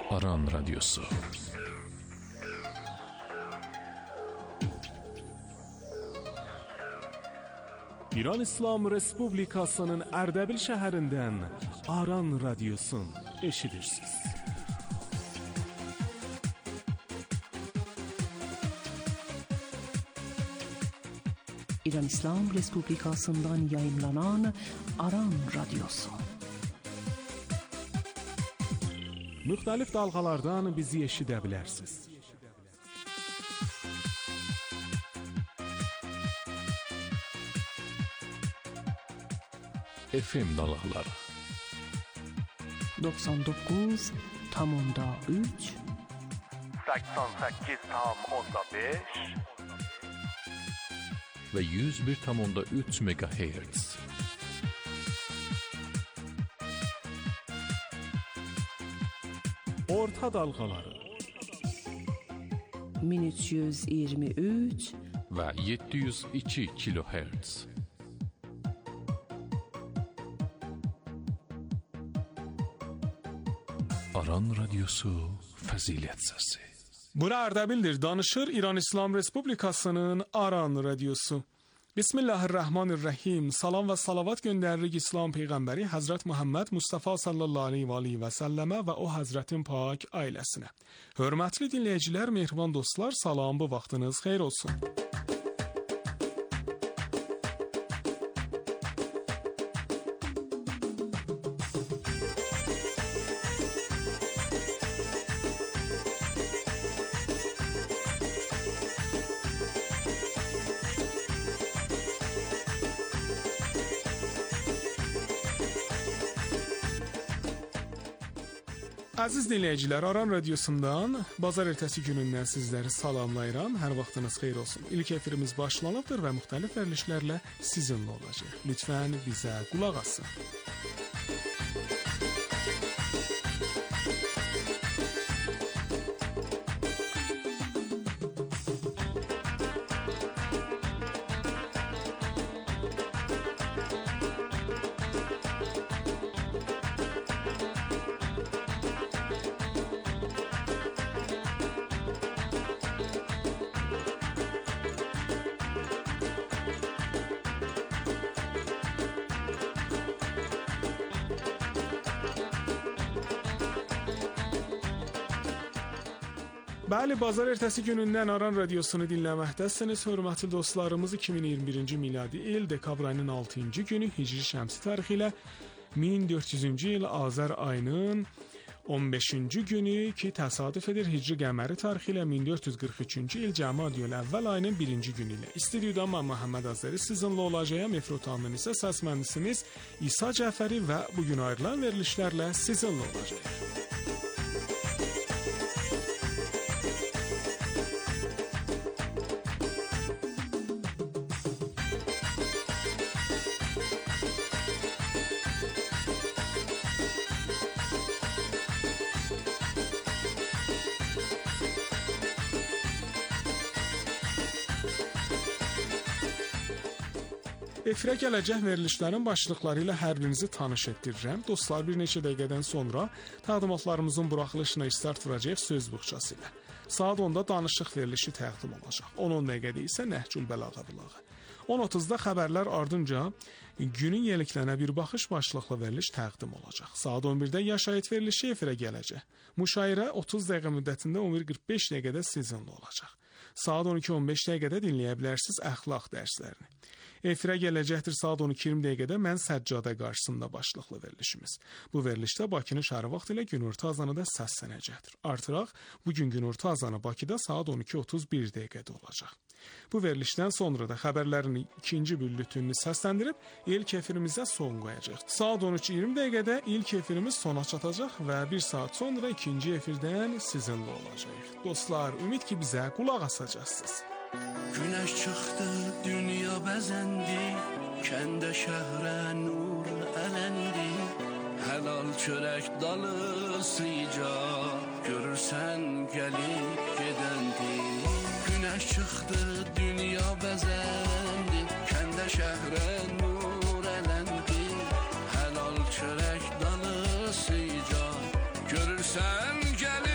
Aran Radyosu. İran İslam Respublikasının Ərdəbil şəhərindən Aran Radyosun eşidirsiniz. İran İslam Respublikasından yayınlanan Aran Radyosu. Müxtəlif dalğalardan bizi eşidə bilərsiniz. FM dalğaları 99.3 88.5 ve 101.3 MHz. Orta dalğaları 1323 ve 702 kHz. Aran Radyosu Fəzilət Səsi. Bura Ərdəbildir, danışır İran İslam Respublikasının Aran Radyosu. Bismillahirrahmanirrahim. Salam və salavat göndəririk İslam Peyğəmbəri Həzrət Muhammed Mustafa sallallahu aleyhi və səlləmə və o Həzrətin pak ailəsinə. Hörmətli dinləyicilər, mehriban dostlar, salam, bu vaxtınız xeyir olsun. Əziz dinləyicilər, Aran Radyosundan bazar ertəsi günündən sizləri salamlayıram. Hər vaxtınız xeyir olsun. İlk efirimiz başlanıbdır və müxtəlif verilişlərlə sizinlə olacaq. Lütfən bizə qulaq asın. Bəli, bazar ertəsi günündən Aran Radiosunu dinləməkdəsiniz. Hörmətli dostlarımız, 2021-ci miladi il dekabr ayının 6-cı günü Hicri şəmsi tarixi ilə 1400-cü il Azər ayının 15-ci günü ki təsadüf edir Hicri qəməri tarixi ilə 1443-cü il Cəmadiyül əvvəl ayının 1-ci günü ilə. İstudiyada mən Məhəmməd Azəri sizinlə olacağım. Efir otağından isə səs mühəndisimiz İsa Cəfəri və bugün ayrılan verilişlərlə sizinlə olacağıq. Efirə gələcək verilişlərin başlıqları ilə hər birinizi tanış etdirirəm. Dostlar, bir neçə dəqiqədən sonra təqdimatlarımızın buraxılışına start vuracaq söz buxçası ilə. Saat 10-da danışıq verilişi təqdim olacaq. 10 dəqiqədə isə Nəhcül Bəlağa bulağı. 10:30-da xəbərlər ardınca günün yeniliklərinə bir baxış başlıqlı veriliş təqdim olacaq. Saat 11-də yaşayış verilişi efirə gələcək. Müşairə 30 dəqiqə müddətində 11:45 dəqiqədə sizinlə olacaq. Saat 12:15 dəqiqədə dinləyə bilərsiniz əxlaq dərslərini. Efirə gələcəkdir saat 12:20 dəqiqədə Mən Səccadə qarşısında başlıqlı verilişimiz. Bu verilişdə Bakının şəhəri vaxtı ilə günorta azanı da səslənəcəkdir. Artıraq, bugün günorta azanı Bakıda saat 12:31 dəqiqədə olacaq. Bu verilişdən sonra da xəbərlərin ikinci bülletenini səsləndirib ilk efirimizə son qoyacaq. Saat 13:20 dəqiqədə ilk efirimiz sona çatacaq və bir saat sonra ikinci efirdən sizinlə olacaq. Dostlar, ümid ki bizə qulaq asacaqsınız. Güneş çıktı, dünya bezendi, kendi şehre nur elendi. Helal çörek dalı sıcak, görürsen gelip gidendi. Güneş çıktı, dünya bezendi, kendi şehre nur elendi. Helal çörek dalı sıcak, görürsen gelip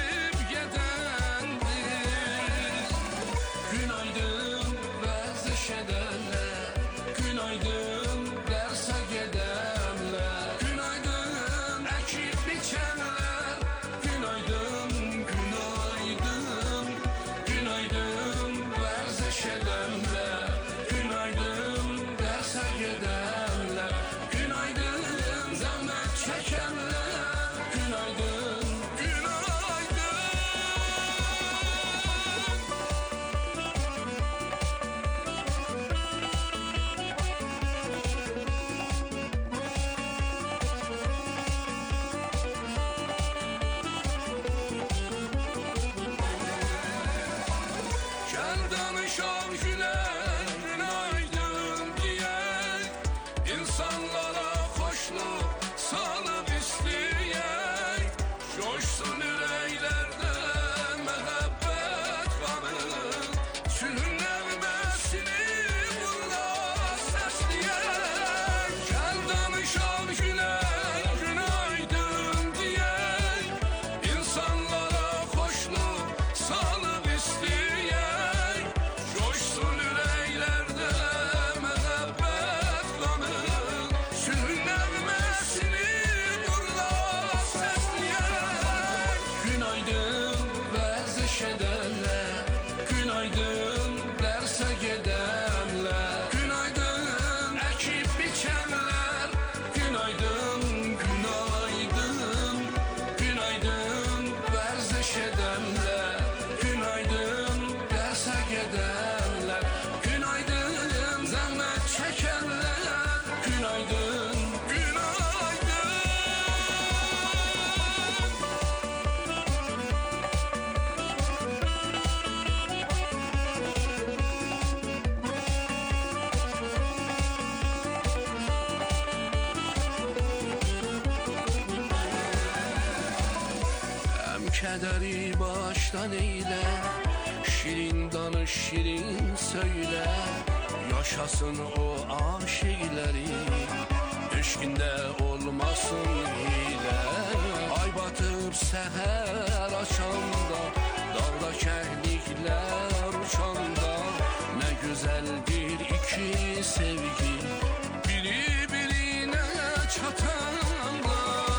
kədəri başdan eylə, şirin danış, şirin söylə, yaşasın o aşiqləri, eşqində olmasın hilə. Ay batıb səhər açanda, dağda kəhliklər uçanda, nə gözəldir iki sevgi, biri birinə çatanda.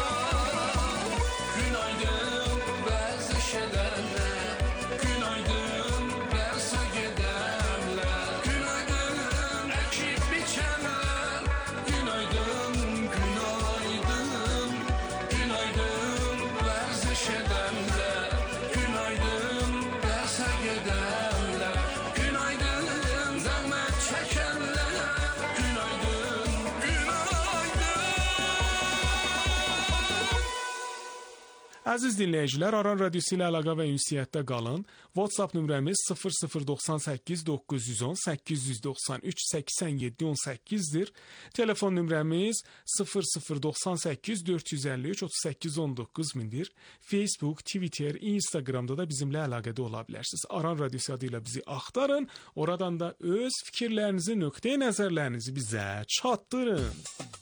Günaydın vəziş edənlər, günaydın dərsə gedənlər, günaydın əkib biçənlər, günaydın, günaydın, günaydın vəziş edənlər, günaydın dərsə gedənlər, günaydın zəhmət çəkənlər, günaydın, günaydın. Əziz dinləyicilər, Aran Radiosu ilə əlaqə və ünsiyyətdə qalın. WhatsApp nömrəmiz 0098 910 893 87 18-dir. Telefon nömrəmiz 0098 453 38 19-dir. Facebook, Twitter, Instagramda da bizimlə əlaqədə ola bilərsiniz. Aran Radiosu adı ilə bizi axtarın. Oradan da öz fikirlərinizi, nöqteyi nəzərlərinizi bizə çatdırın.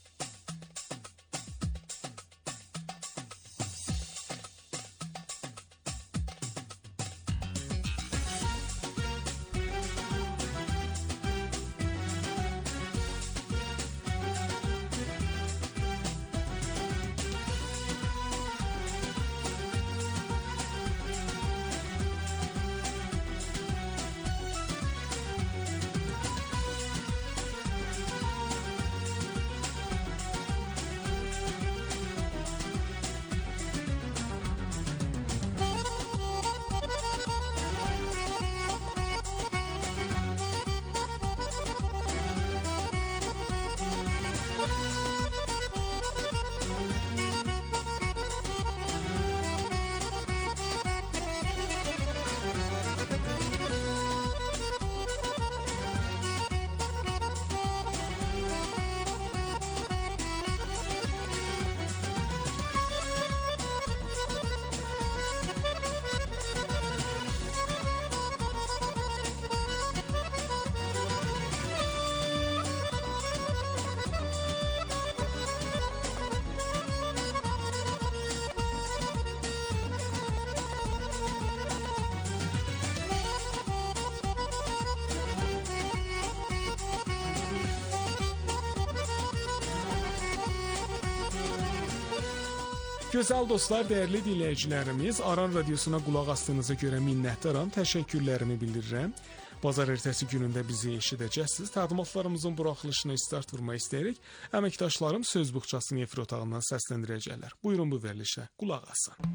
Gözəl dostlar, dəyərli dinləyicilərimiz, Aran Radiosuna qulaq asdığınıza görə minnətdaram, təşəkkürlərimi bildirirəm. Bazar ertəsi günündə bizi eşidəcəksiniz. Təqdimatlarımızın buraxılışına start vurmaq istəyirik. Əməkdaşlarım söz buxçasını efir otağından səsləndirəcəklər. Buyurun bu verilişə qulaq asın.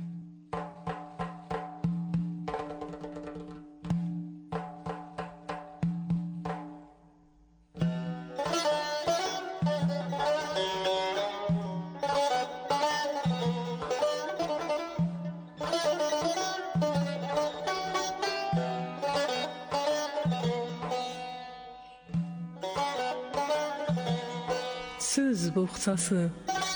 Söz buxçası.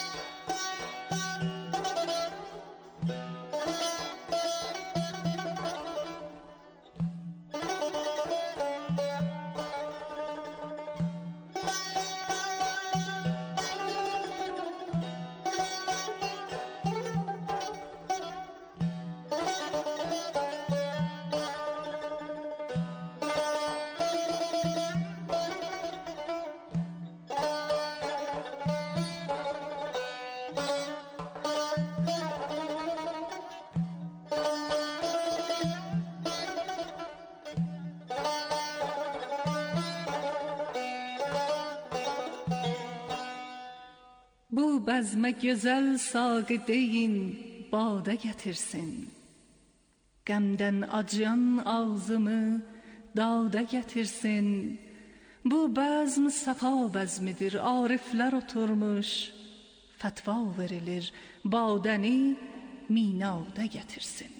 Bu bəzmə gözəl saqideyin badə gətirsin. Qəmdən acıyan ağzımı dağda gətirsin. Bu bəzm səfa bəzmidir, ariflər oturmuş. Fətva verilir, badəni minada gətirsin.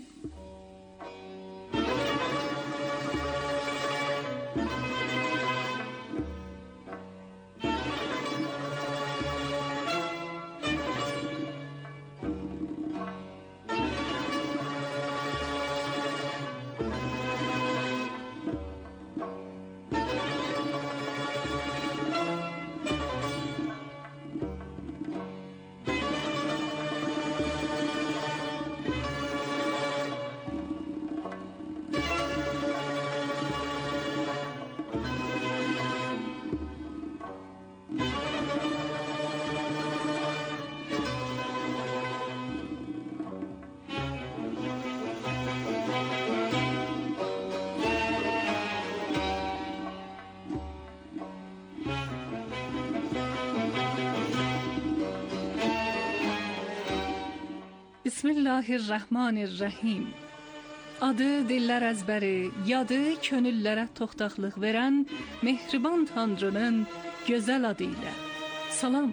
Bismillahirrahmanirrahim. Adı dillər əzbəri, yadı könüllərə toxtaqlıq verən mehriban Tanrının gözəl adı ilə. Salam.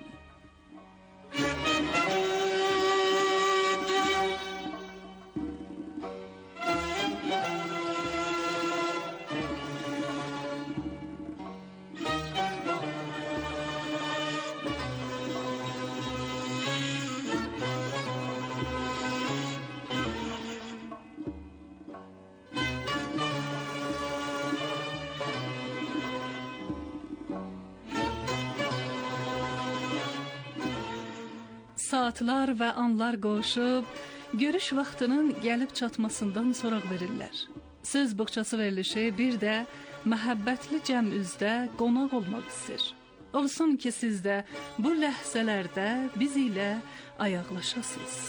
Saatlar və anlar qoşub, görüş vaxtının gəlib çatmasından soraq verirlər. Söz buxçası verilişi bir də məhəbbətli cəm üzdə qonaq olmaq istəyir. Olsun ki, siz də bu ləhzələrdə biz ilə ayaqlaşasınız.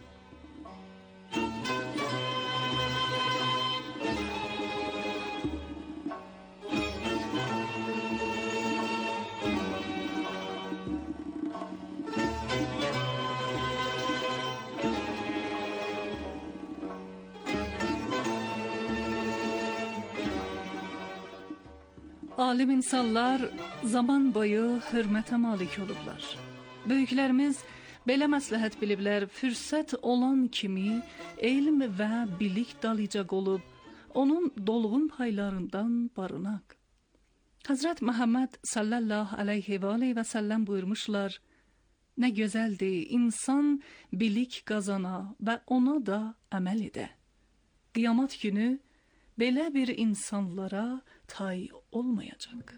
Alim insanlar zaman boyu hörmətə malik olublar. Böyüklərimiz belə məsləhət biliblər, fürsət olan kimi elm və bilik dalıcaq olub, onun dolğun paylarından barınaq. Həzrət Məhəmməd sallallahu aleyhi və səlləm buyurmuşlar, nə gözəldir insan bilik qazana və ona da əməl edə. Qiyamət günü belə bir insanlara tay olmayacaq.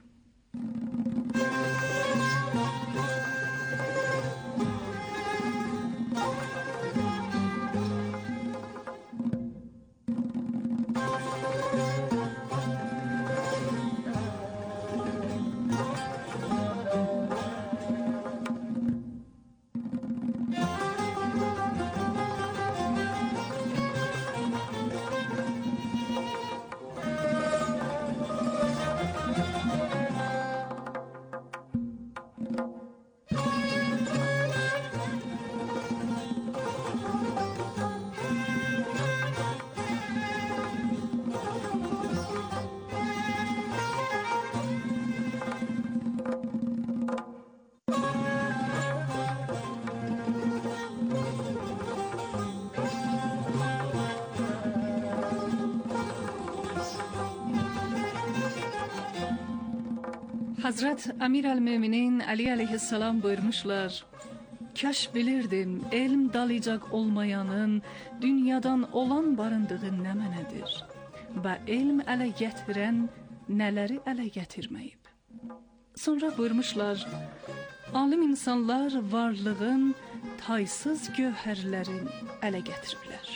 Hazret Amir el-Müminin Ali aleyhisselam buyurmuşlar, kaş bilirdim elm dalıcaq olmayanın dünyadan olan barındığı nə mənədir və elm ələ gətirən nələri ələ gətirməyib. Sonra buyurmuşlar, alim insanlar varlığın taysız gövhərlərin ələ gətiriblər.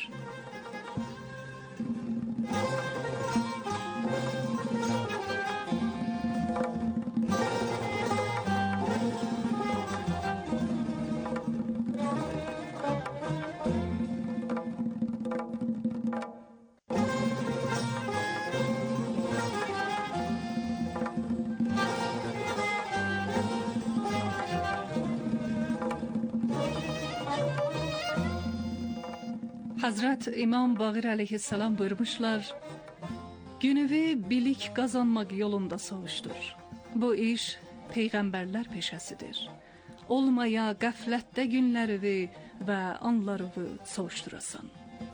Hazret İmam Bağır aleyhisselam buyurmuşlar, günüvi bilik kazanmak yolunda savuştur. Bu iş peygamberler peşəsidir. Olmaya qəflətdə günlərivi və anlarıvi savuşdurasan.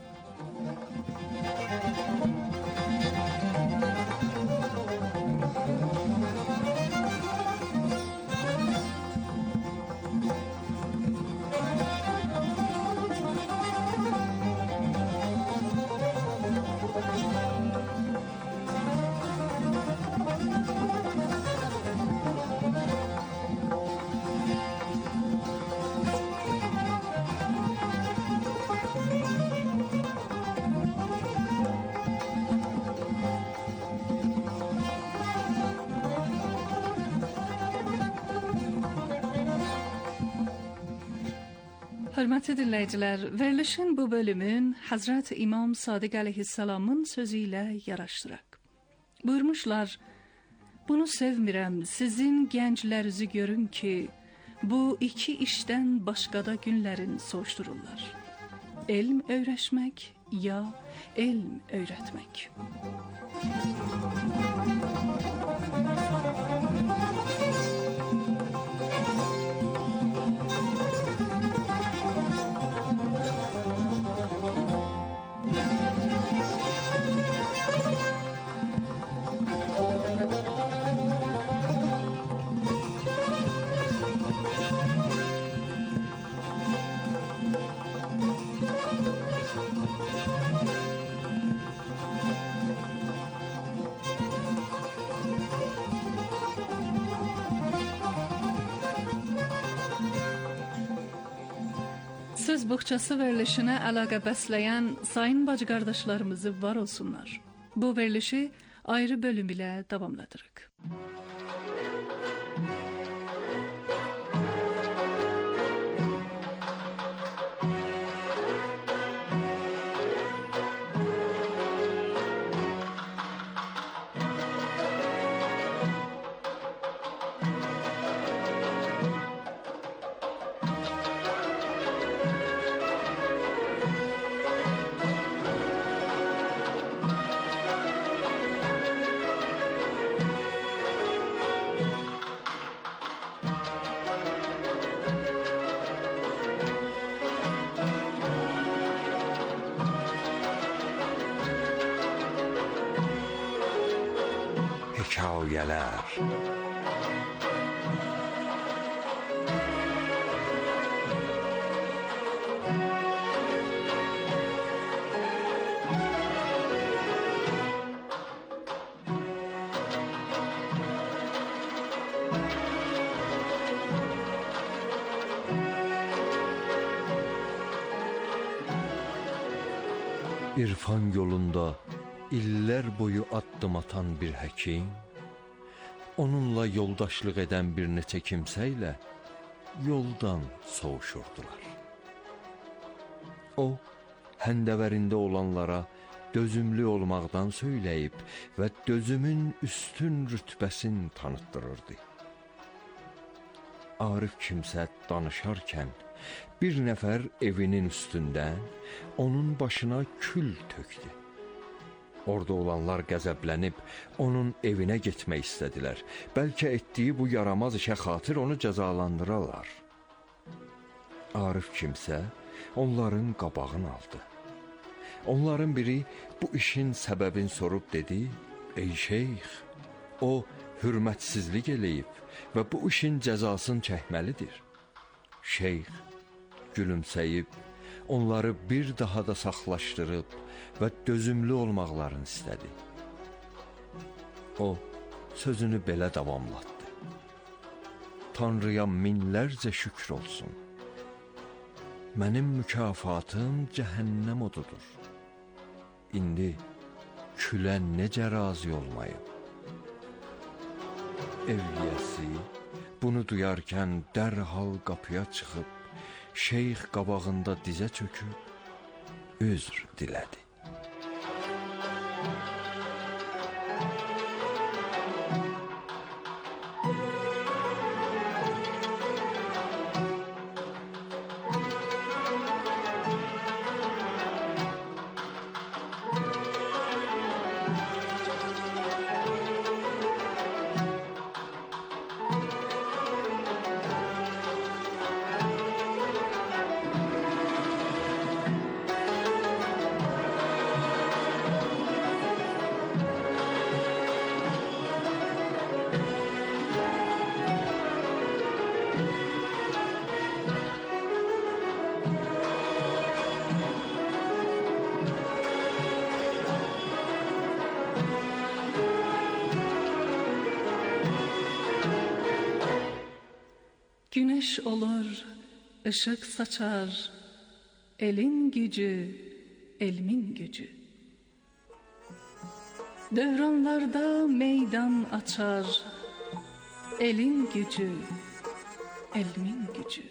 Hörmətli dinləyicilər, verilişin bu bölümün Hazret İmam Sadiq aleyhisselamın sözü ilə yaraşdıraq. Buyurmuşlar, bunu sevmirəm, sizin gənclərinizi görün ki, bu iki işdən başqada günlərin soğuşdururlar. elm öyrəşmək, ya elm öyrətmək. Söz boğçası verilişine əlaqə bəsləyən sayın bacı qardaşlarımızı var olsunlar. Bu verilişi ayrı bölüm ilə davamladırıq. Hekayələr. İrfan yolunda illər boyu addım atan bir həkim, onunla yoldaşlıq edən bir neçə kimsə ilə yoldan soğuşurdular. O, həndəvərində olanlara dözümlü olmaqdan söyləyib və dözümün üstün rütbəsini tanıtdırırdı. Arif kimsə danışarkən bir nəfər evinin üstündən onun başına kül tökdü. Orada olanlar qəzəblənib onun evinə getmək istədilər. Bəlkə etdiyi bu yaramaz işə xatir onu cəzalandırarlar. Arif kimsə onların qabağını aldı. Onların biri bu işin səbəbini sorub dedi: "Ey şeyx, o hürmətsizlik eləyib və bu işin cəzasını çəkməlidir." Şeyx gülümsəyib onları bir daha da saxlaşdırıb və dözümlü olmaqlarını istədi. O, sözünü belə davamlatdı: "Tanrıya minlərcə şükür olsun. Mənim mükafatım cəhənnəm odudur. İndi külə necə razı olmayım?" Evliyəsi bunu duyarkən dərhal qapıya çıxıb, şeyx qabağında dizə çöküb, üzr dilədi. Güneş olur, ışık saçar, elin gücü, elmin gücü. Dövranlarda meydan açar, elin gücü, elmin gücü.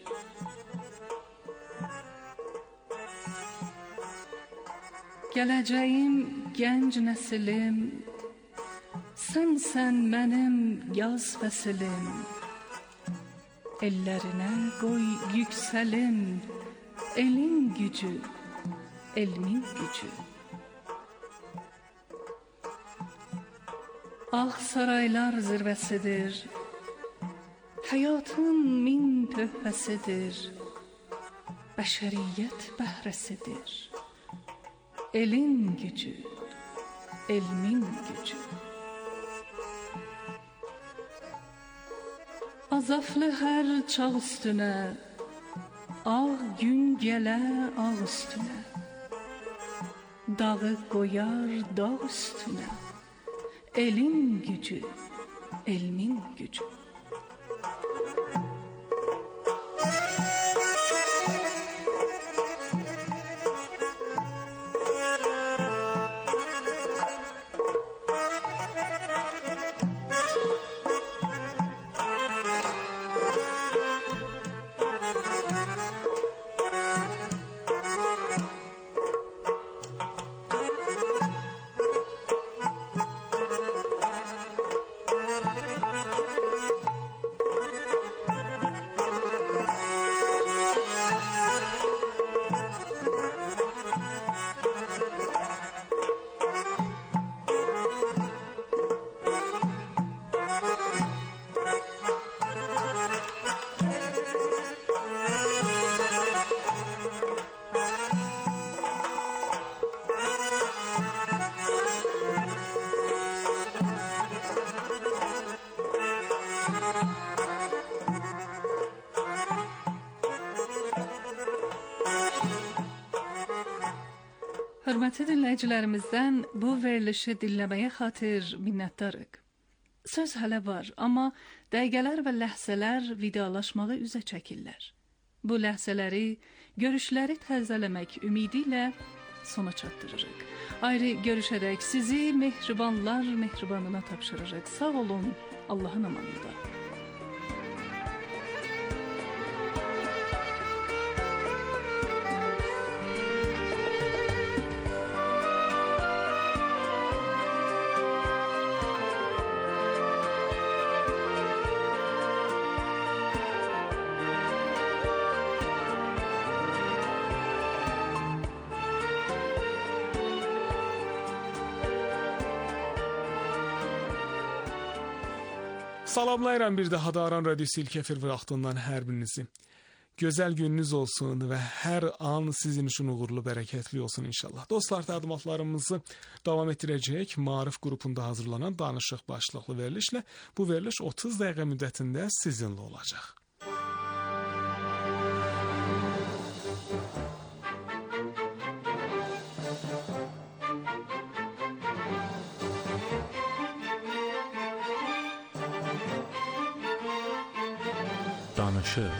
Gələcəyim gənc nəsilim, sənsən mənim yaz fəsilim. Ellərinə qoy yüksəlim, elin gücü, elmin gücü. Ağ saraylar zirvəsidir, həyatın min töhfəsidir, bəşəriyyət bəhrəsidir. Elin gücü, elmin gücü. Azaflı hər çağ üstünə, ağ gün gələ ağ üstünə, dağı qoyar dağ üstünə. Elin gücü, elmin gücü. Hörmətli dinləyicilərimizdən bu verilişi dinləməyə xatir minnətdarıq. Söz hələ var, amma dəqiqələr və ləhzələr vidalaşmağı üzə çəkirlər. Bu ləhzələri, görüşləri təzələmək ümidi ilə sona çatdırırıq. Ayrı görüşərək sizi mehribanlar mehribanına tapşırırıq. Sağ olun, Allahın amanında. Salamlayıram bir daha da Aran Radiosu ilk efir vaxtından hər birinizi. Gözəl gününüz olsun və hər an sizin üçün uğurlu, bərəkətli olsun inşallah. Dostlar, təqdimatlarımızı davam etdirəcək. Maarif qrupunda hazırlanan danışıq başlıqlı verilişlə bu veriliş 30 dəqiqə müddətində sizinlə olacaq. Danışıq.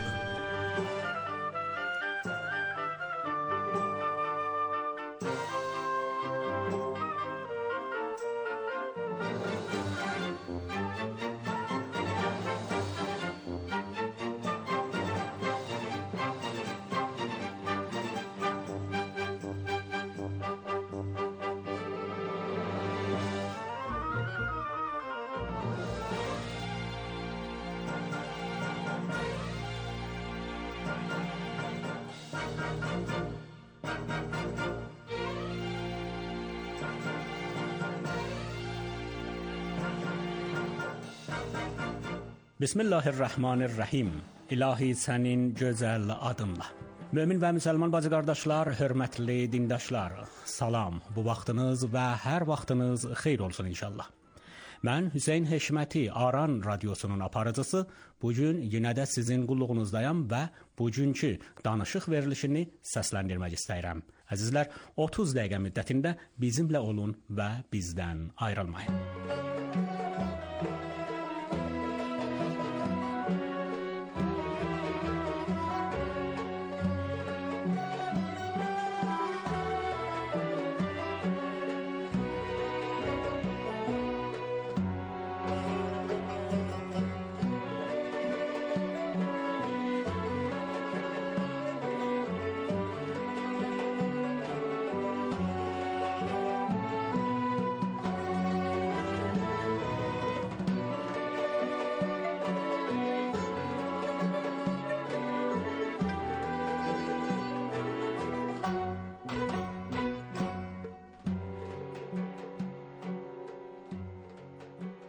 Bismillahirrahmanirrahim. İlahi sənin gözəl adınla. Mömin və müsəlman bacı qardaşlar, hörmətli dindaşlar, salam. Bu vaxtınız və hər vaxtınız xeyir olsun inşallah. Mən Hüseyn Heşməti, Aran Radiosunun aparıcısı, bugün yenə də sizin qulluğunuzdayam və bugünkü danışıq verilişini səsləndirmək istəyirəm. Əzizlər, 30 dəqiqə müddətində bizimlə olun və bizdən ayrılmayın.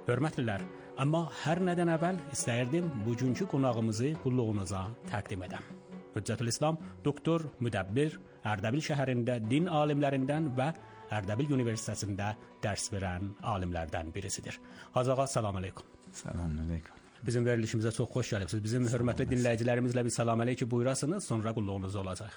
Hörmətlilər, amma hər nədən əvvəl istəyirdim bugünkü qonağımızı qulluğunuza təqdim edəm. Hüccətülislam doktor Müdəbbir Ərdəbil şəhərində din alimlərindən və Ərdəbil Universitetində dərs verən alimlərdən birisidir. Hacı ağa, salam aleykum. Salam aleykum. Bizim verilişimizə çox xoş gəlibsiniz. Bizim hörmətli dinləyicilərimizlə bir salam aleyki buyurasınız, sonra qulluğunuz olacaq.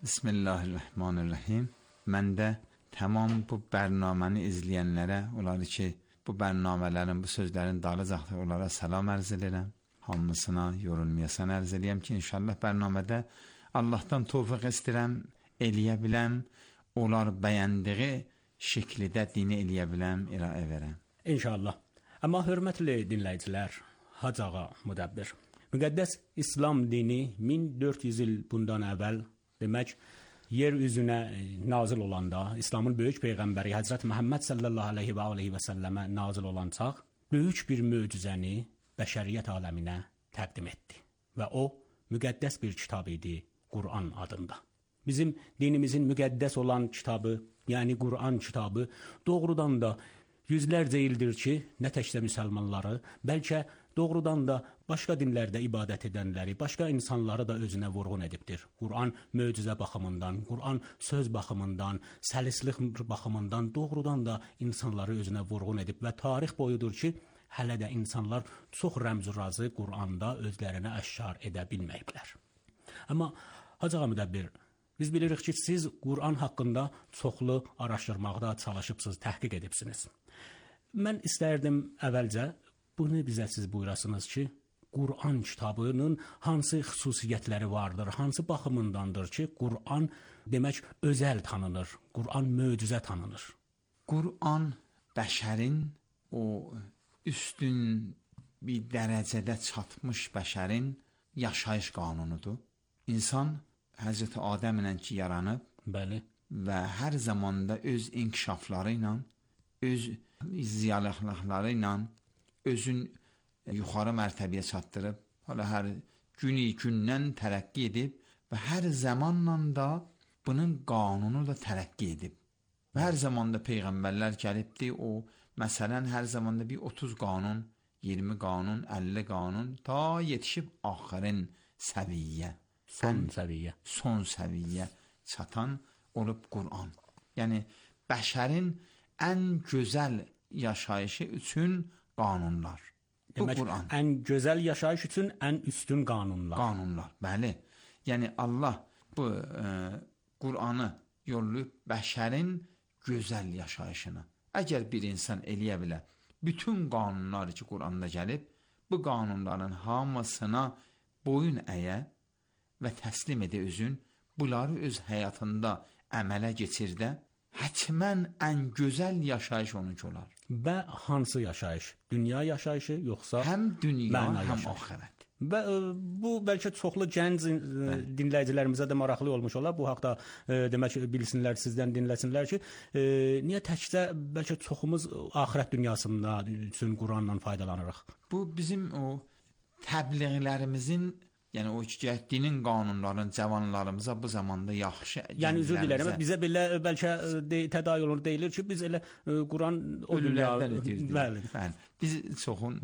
Bismillahirrahmanirrahim. Mən də tamam bu bərnaməni izləyənlərə, onları ki, bu bərnamələrin, bu sözlərin dalacaqdır, onlara salam ərz edirəm. Hamısına yorulmayasan ərz edirəm ki, inşallah bərnamədə Allahdan tövfiq istəyirəm, eləyə biləm, onlar bəyəndiyi şəkildə dini eləyə biləm, irayə verəm. İnşallah. Amma hörmətli dinləyicilər, Hacı ağa Müdəbbir, müqəddəs İslam dini 1400 il bundan əvvəl, demək, yer üzünə nazil olanda, İslamın böyük peyğəmbəri Həzrət Məhəmməd sallallahu aleyhi və səlləmə nazil olan çağ, böyük bir möcüzəni bəşəriyyət aləminə təqdim etdi. Və o, müqəddəs bir kitab idi, Qur'an adında. Bizim dinimizin müqəddəs olan kitabı, yəni Qur'an kitabı, doğrudan da yüzlərcə ildir ki, nə təkcə müsəlmanları, bəlkə doğrudan da başqa dinlərdə ibadət edənləri, başqa insanları da özünə vurğun edibdir. Qur'an möcüzə baxımından, Qur'an söz baxımından, səlislik baxımından doğrudan da insanları özünə vurğun edib və tarix boyudur ki, hələ də insanlar çox rəmz-razı Qur'anda özlərinə əşkar edə bilməyiblər. Amma Hacı ağa Müdəbbir, biz bilirik ki, siz Qur'an haqqında çoxlu araşdırmaqda çalışıbsınız, təhqiq edibsiniz. Mən istərdim əvvəlcə bunu bizə siz buyurasınız ki, Qur'an kitabının hansı xüsusiyyətləri vardır, hansı baxımındandır ki, Qur'an demək özəl tanınır, Qur'an möcüzə tanınır. Qur'an bəşərin o üstün bir dərəcədə çatmış bəşərin yaşayış qanunudur. İnsan Həzrəti Adəmlə ki yaranıb, bəli, və hər zamanda öz inkişafları ilə, öz ziyalıqları ilə özün yuxarı mərtəbəyə çatdırıb, hala hər gündən tərəqqi edib və hər zamanla da bunun qanunu da tərəqqi edib. Və hər zamanda peyğəmbərlər gəlibdi, o məsələn hər zamanda bir 30 qanun, 20 qanun, 50 qanun ta yetişib axırın səviyyə, son səviyyə çatan olub Qur'an. Yəni bəşərin ən gözəl yaşayışı üçün qanunlar. Demək, Qur'an. Ən gözəl yaşayış üçün ən üstün qanunlar. Qanunlar, bəli. Yəni Allah bu Qur'anı yollayıb bəşərin gözəl yaşayışını. Əgər bir insan eləyə bilər, bütün qanunlar ki Qur'anda gəlib, bu qanunların hamısına boyun əyə və təslim edə özün, bunları öz həyatında əmələ keçirdə, həttəmən ən gözəl yaşayış onunki olar. Və hansı yaşayış? Dünya yaşayışı, yoxsa həm dünya, həm axirət. Və bu bəlkə çoxlu gənc dinləyicilərimizə də maraqlı olmuş olar. Bu haqda demək bilsinlər, sizdən dinləsinlər ki, niyə təkcə bəlkə çoxumuz axirət dünyasında üçün Qur'andan faydalanırıq? Bu bizim o təbliğlərimizin, yəni o dinin qanunlarının cavanlarımıza bu zamanda yaxşı... Yəni üzr diləyirəm, bizə belə bəlkə tədayi olur, deyilir ki, biz elə Qur'an o ölülərdən edirdik. Bəli. Biz çoxun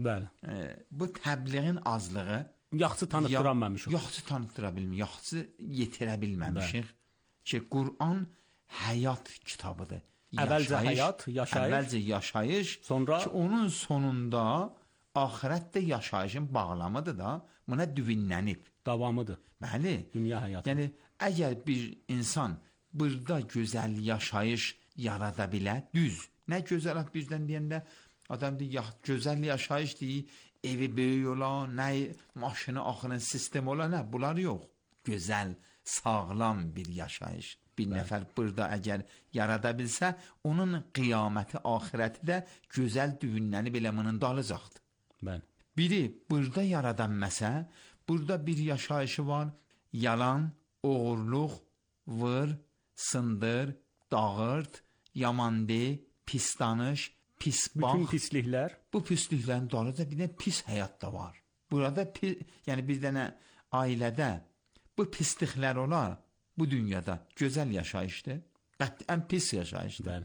bu təbliğin azlığı yaxşı tanıtdıranmamışıq. Yaxşı tanıtdıra bilmirik, yaxşı yetirə bilməmişik ki, Qur'an həyat kitabıdır. Əvvəlcə həyat, yaşayış. Əvvəlcə yaşayış, sonra ki, onun sonunda axirətdə yaşayışın bağlamıdır da, buna düvinlənib. Davamıdır. Bəli. Dünya həyatı. Yəni, əgər bir insan burada gözəl yaşayış yarada bilər, düz. Nə gözəl birdən deyəndə, adam deyir, gözəl yaşayış deyir, evi böyük ola, nə maşını axırın sistem ola, nə, bunlar yox. Gözəl, sağlam bir yaşayış. Bir nəfər burada əgər yarada bilsə, onun qiyaməti, axirəti də gözəl düvinlənib elə bunun dalacaqdır. Bəli. Biri burada yaradan məsə, burada bir yaşayışı var, yalan, oğurluq, vır, sındır, dağırt, yamandı, pis danış, pis bax. Bütün pisliklər. Bu pisliklərin dalında bir də pis həyat da var. Burada yəni bir dənə ailədə bu pisliklər olar, bu dünyada gözəl yaşayışdır, qətlən pis yaşayışdır. Bəli.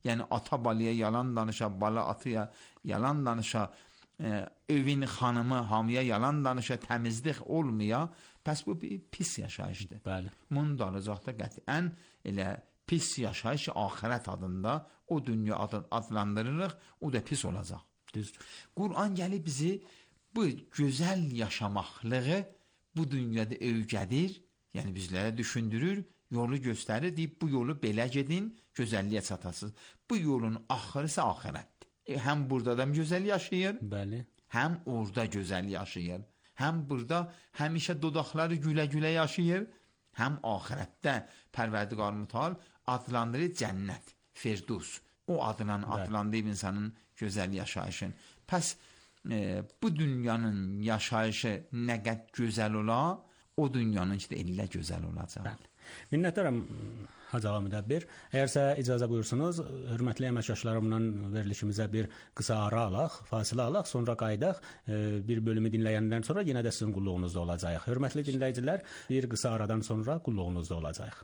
Yəni ata balaya yalan danışa, bala ataya yalan danışa, evin xanımı hamıya yalan danışa, təmizlik olmaya, pəs bu bir pis yaşayışdır. Bəli. Bunun dalacaqda qətiən elə pis yaşayış axirət adında o dünya adlandırırıq, o da pis olacaq. Düzdür. Quran gəlib bizi bu gözəl yaşamaqlığı bu dünyada övgədir, yəni bizlərə düşündürür, yolu göstərir, deyib bu yolu belə gedin, gözəlliyə çatasınız. Bu yolun axırı isə axirətdir. Həm burada da gözəl yaşayır, Bəli. həm orada gözəl yaşayır. Həm burada həmişə dodaqları gülə-gülə yaşayır, həm axirətdə Pərverdigar Mütəal adlandırır cənnət, Firdus. O adla adlandırır insanın gözəl yaşayışın. Pəs bu dünyanın yaşayışı nə qədər gözəl ola, o dünyanın işte elə gözəl olacaq. Bəli. Minnətdaram Hacı Ağa Müdəbbir. Əgərsə icazə buyursunuz, hörmətli əməkdaşlarımla verilişimizə bir qısa ara alaq, fasilə alaq, sonra qayıdaq. Bir bölümü dinləyəndən sonra yenə də sizin qulluğunuzda olacağıq. Hörmətli dinləyicilər, bir qısa aradan sonra qulluğunuzda olacağıq.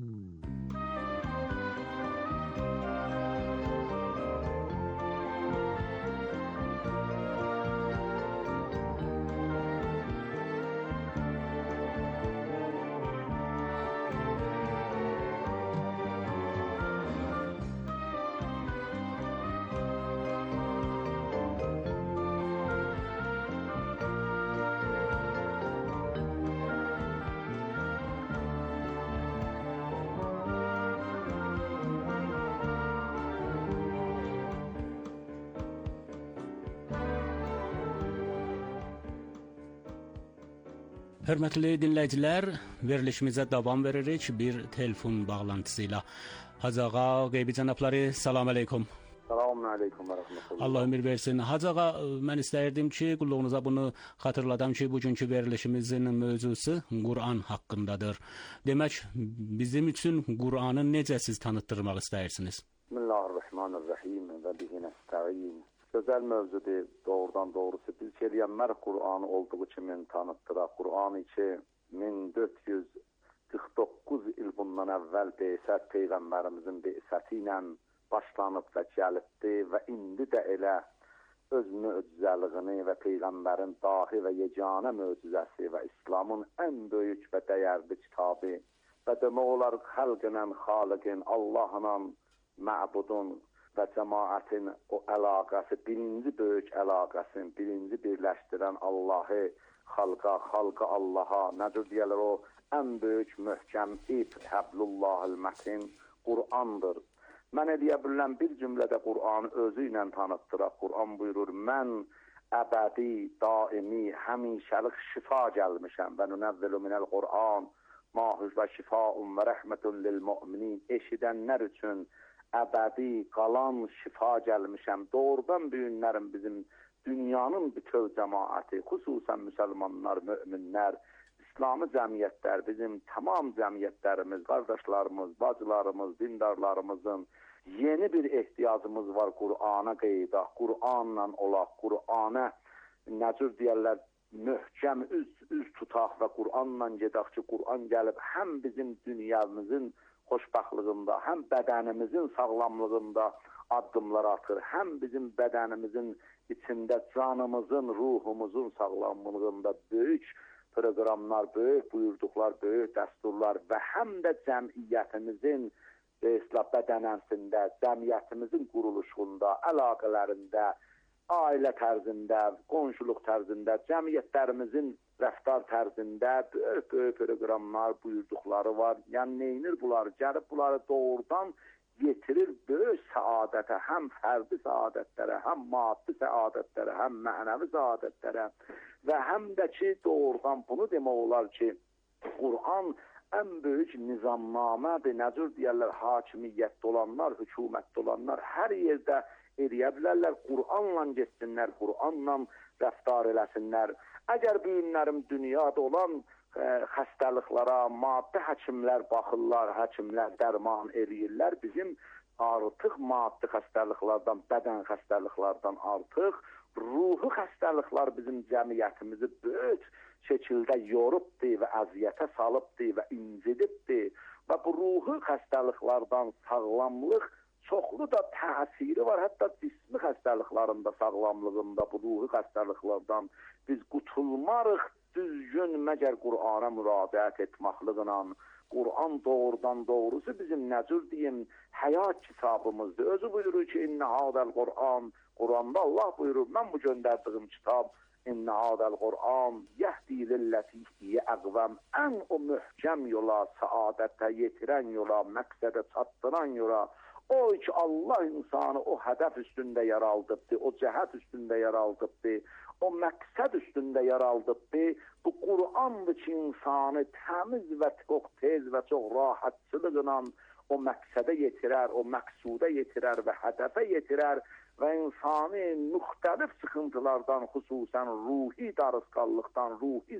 Hörmətli dinləyicilər, verilişimizə davam veririk bir telefon bağlantısı ilə. Hacı Ağa, qeybi cənabları, salam əleykum. Selamun aleyküm və rəhmətullah. Allah ömür versin. Hacı Ağa, mən istəyirdim ki, qulluğunuza bunu xatırladam ki, bugünkü verilişimizin mövzusu Quran haqqındadır. Demək, bizim üçün Quranı necə siz tanıtdırmaq istəyirsiniz? Bismillahirrahmanirrahim və bihi nəstəin. Gözəl mövzudur, doğrudan doğrusu. Biz Peyğəmbər Qur'anı olduğu kimi tanıtdıraq. Qur'an içi 1449 il bundan əvvəl Beysət Peyğəmbərimizin Beysəti ilə başlanıb və gəlibdi və indi də elə öz möcüzəliyini və Peyğəmbərin dahi və yeganə möcüzəsi və İslamın ən böyük və dəyərli kitabı və demək olar xalqının, xaliqin, Allahla məbudun və cəmaətin o əlaqəsi, birinci böyük əlaqəsini, birinci birləşdirən Allahı xalqa, xalqa Allaha, necə deyirlər o ən böyük möhkəm ip, həblullahil mətin Qur'andır. Mən eləyə bilən bir cümlədə Qur'anı özü ilə tanıtdıraq. Qur'an buyurur, mən əbədi, daimi, həmişəlik şifa gəlmişəm və nünəvvəlu minəl Qur'an, mahüc və şifaun və rəhmətun lil mü'minin, eşidənlər üçün əbədi, qalan şifa gəlmişəm. Doğrudan büyünlərim bizim dünyanın bütöv cəmaəti, xüsusən müsəlmanlar, müminlər, İslami cəmiyyətlər, bizim tamam cəmiyyətlərimiz, qardaşlarımız, bacılarımız, dindarlarımızın yeni bir ehtiyacımız var Qur'ana qeydaq, Qur'anla olaq, Qur'ana necür deyərlər, möhkəm üz tutaq və Qur'anla gedək ki, Qur'an gəlib həm bizim dünyamızın xoşbaxtlığında, həm bədənimizin sağlamlığında addımlar atır, həm bizim bədənimizin içində canımızın, ruhumuzun sağlamlığında böyük proqramlar, böyük buyurduqlar, böyük dəsturlar və həm də cəmiyyətimizin bədənəsində, cəmiyyətimizin quruluşunda, əlaqələrində, ailə tərzində, qonşuluq tərzində, cəmiyyətlərimizin rəftar tərzində böyük proqramlar, buyurduqları var. Yəni, neynir bunlar? Gəlib bunları doğrudan getirir böyük səadətə, həm fərdi səadətlərə, həm maddi səadətlərə, həm mənəvi səadətlərə və həm də ki, doğrudan bunu demək olar ki, Qur'an ən böyük nizamnamədir. Necür deyərlər, hakimiyyətdə olanlar, hökumətdə olanlar hər yerdə eləyə bilərlər, Qur'anla getsinlər, Qur'anla rəftar eləsinlər. Əgər bu günlərim dünyada olan xəstəliklara, maddi həkimlər baxırlar, həkimlər dərman eləyirlər, bizim artıq maddi xəstəliklərdən, bədən xəstəliklərdən artıq ruhi xəstəliklər bizim cəmiyyətimizi böyük şəkildə yorubdur və əziyyətə salıbdır və incidibdir və bu ruhi xəstəliklərdən sağlamlıq çoxlu da təsiri var. Hətta cismi xəstəliklərində, sağlamlığında, bu ruhi xəstəliklərdən biz qutulmarıq düzgün məgər Qur'ana müraciət etməklə. Qur'an doğrudan doğrusu bizim necür diyeyim həyat kitabımızdır. Özü buyurur ki inne hadal Qur'an. Qur'anda Allah buyurur mən bu göndərdiyim kitab inne hadal Qur'an yehdi lillati hiye aqvam. Ən o möhkəm yola, saadətə yetirən yola, məqsədə çatdıran yola. O ki Allah insanı o hədəf üstündə yaraldıbdı, o cəhət üstündə yaraldıbdı. O məqsəd üstündə yaraldıbdı. Bu Qur'andır ki insanı təmiz və çox tez və çox rahatçılıqla o məqsədə yetirər, o məqsuda yetirər və hədəfə yetirər və insanı müxtəlif sıxıntılardan, xüsusən ruhi darısqallıqdan, ruhi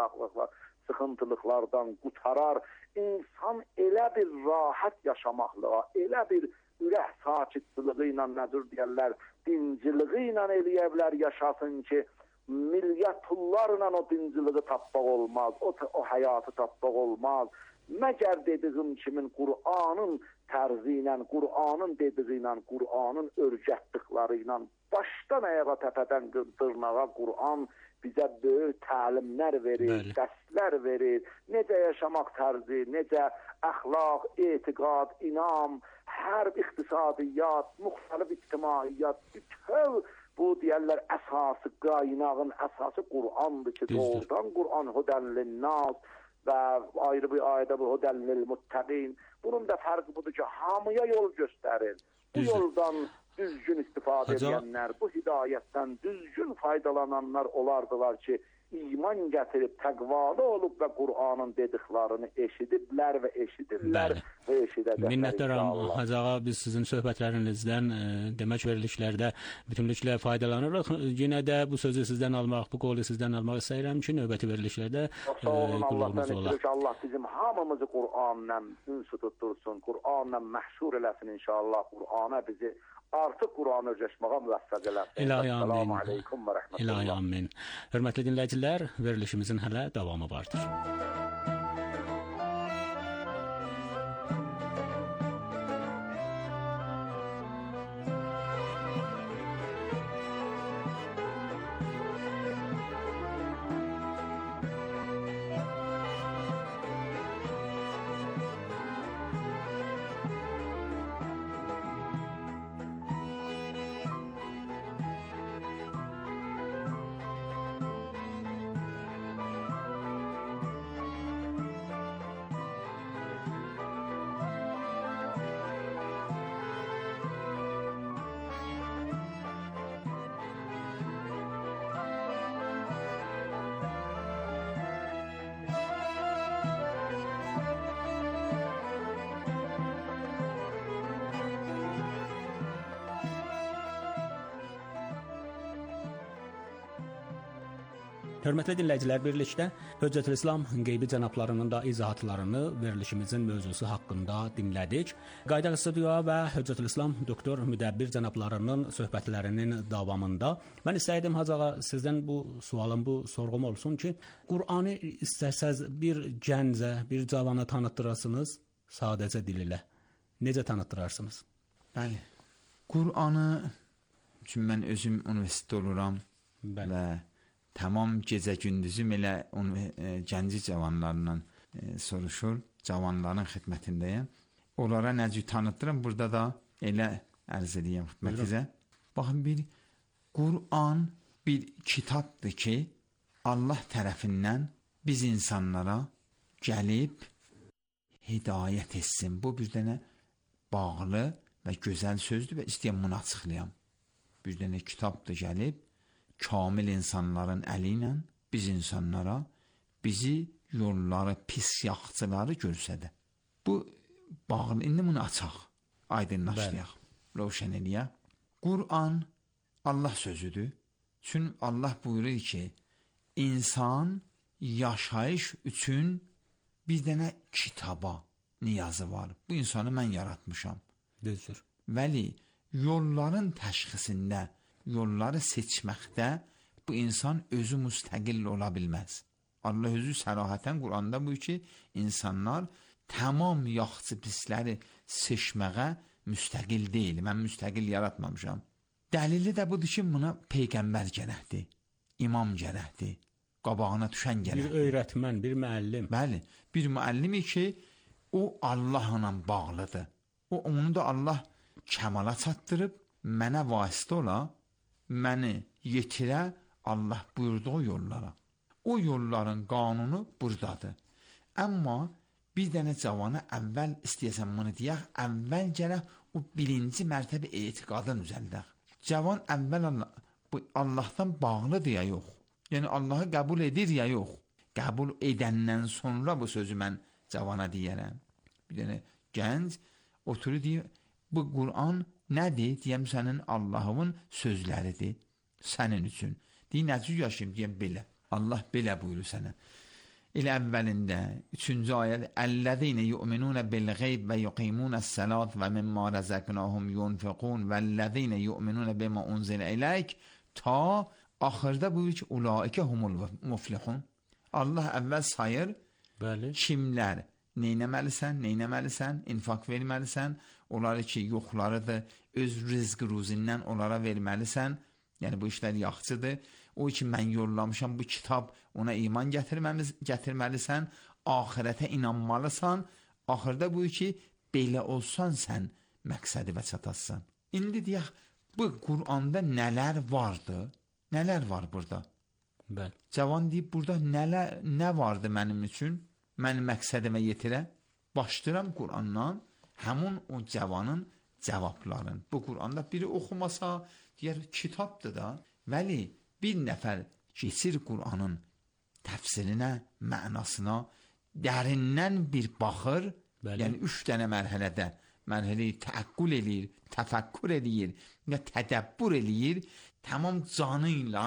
sıxıntılıqlardan qutarar. İnsan elə bir rahat yaşamaqlığa, elə bir ürək sakitçiliyi ilə, nəzir deyərlər, dinciliyi ilə eləyə bilər yaşasın ki, milyatullarla o dinciliyi tapmaq olmaz, o həyatı tapmaq olmaz. Məgər dediyim kimin Qur'anın tərzi ilə, Qur'anın dediyi ilə, Qur'anın örgətdikləri ilə, başdan ayağa təpədən dırnağa Qur'an bizə böyük təlimlər verir, dərslər verir. Necə yaşamaq tərzi, necə əxlaq, etiqad, inam, hərb, iqtisadiyyat, müxtəlif ictimaiyyat, bütöv bu deyərlər əsası, qaynağın əsası Qur'andır ki, doğrudan Qur'an hudənlinnaz və ayrı bir ayədə bu hudənlilmuttəqin. Bunun da fərqi budur ki, hamıya yol göstərir. Bu yoldan düzgün istifadə edənlər, bu hidayətdən düzgün faydalananlar olardılar ki, iman gətirib, təqvalı olub və Qur'anın dediklərini eşidiblər və eşidirlər və eşidəcəklər. Minnətdaram Hacı ağa, biz sizin söhbətlərinizdən demək verilişlərdə bütünlüklə faydalanırıq. Yenə də bu sözü sizdən almaq, bu qolu sizdən almaq istəyirəm ki, növbəti verilişlərdə qulluğunuz olar. Allah bizim hamımızı Qur'anla ünsü tuttursun, Qur'anla məhşur eləsin inşallah. Qur'ana bizi artıq Qur'an öyrəşməyə müvəffəq eləsin. Əssalamu aleykum və rəhmətullah. İlahi amin. Hörmətli dinləyicilər, verilişimizin hələ davamı vardır. Hörmətli dinləyicilər, birlikdə Höccətülislam qeybi cənablarının da izahatlarını verilişimizin mövzusu haqqında dinlədik. Qayda Studiya və Höccətülislam doktor Müdəbbir cənablarının söhbətlərinin davamında mən istəyirdim Hacı ağa sizdən bu sualım, bu sorğum olsun ki, Qur'anı istəsəz bir gəncə, bir cavana tanıtdırasınız sadəcə dil ilə. Necə tanıtdırarsınız? Bəli. Qur'anı üçün mən özüm universitetdə oluram və tamam gecə gündüzüm elə gənci cavanlarla soruşur, cavanların xidmətindəyəm. Onlara necə tanıtdıram, burada da elə ərz edəyəm xidmətinizə. Baxın, bir Qur'an bir kitabdır ki, Allah tərəfindən biz insanlara gəlib hidayət etsin. Bu bir dənə bağlı və gözəl sözdür və istəyəm bunu açıqlayam. Bir dənə kitabdır gəlib, kamil insanların əli ilə biz insanlara bizi yolları, pis yaxçıları görsədə. Bu bağlı, indi bunu açaq, aydınlaşdıyaq, roşən eləyək. Qur'an Allah sözüdür. Çünki Allah buyurur ki, insan yaşayış üçün bir dənə kitaba niyazı var. Bu insanı mən yaratmışam. Düzdür. Vəli yolların təşxisində, yolları seçməkdə bu insan özü müstəqil ola bilməz. Allah özü sərahətən Qur'anda bu ki, insanlar tamam yaxçı pisləri seçməyə müstəqil deyil. Mən müstəqil yaratmamışam. Dəlili də budur ki, buna peyğəmbər gərəkdir, imam gərəkdir, qabağına düşən gərəkdir. Bir öyrətmən, bir müəllim. Bəli, bir müəllimi ki, o Allahla bağlıdır. Onu da Allah kəmala çatdırıb, mənə vasitə ola, məni yetirə Allah buyurduğu yollara. O yolların qanunu buradadır. Amma bir dənə cavana əvvəl istəyəsən bunu deyək, əvvəl gərək o birinci mərtəbə etiqadın üzəldək. Cavan əvvəl Allahdan bağlıdır ya yox. Yəni Allahı qəbul edir ya yox. Qəbul edəndən sonra bu sözü mən cavana deyərəm. Bir dənə gənc oturur deyir, bu Qur'an nədir? Deyəm, sənin Allahın sözləridir. Sənin üçün. Deyir, necə yaşayım? Deyəm, belə. Allah belə buyurur sənə. İlə əvvəlində 3-cü ayədə Əllezine yu'minuna bil gayb və yuqimunəs-salat və mimma razaqnahum yunfiqun vəllezine yu'minuna bima unzila ileyk ta axırda buyurur ki, ulaikə humul muflihun. Allah əvvəl sayır, bəli, kimlər neynəməlisən, infaq verməlisən, onları ki, yoxlarıdır, öz rizq ruzindən onlara verməlisən, yəni bu işlər yaxçıdır. O ki, mən yollamışam bu kitab, ona iman gətirməlisən, ahirətə inanmalısan, axırda bu ki, belə olsan sən məqsədi və çatasın. İndi deyək, bu Qur'anda nələr vardı? Nələr var burada? Bəli. Cavan deyib, burada nə vardı mənim üçün? Mənim məqsədimə yetirə? Başlayıram Qur'andan, həmin o cavanın cavabların. Bu Qur'anda biri oxumasa, deyər, kitabdır da, vəli bir nəfər keçir Qur'anın təfsirinə, mənasına, dərindən bir baxır, bəli, yəni 3 dənə mərhələdə, mərhələyi təəqqül eləyir, təfəkkür eləyir, ya tədəbbür eləyir, tamam canı ilə,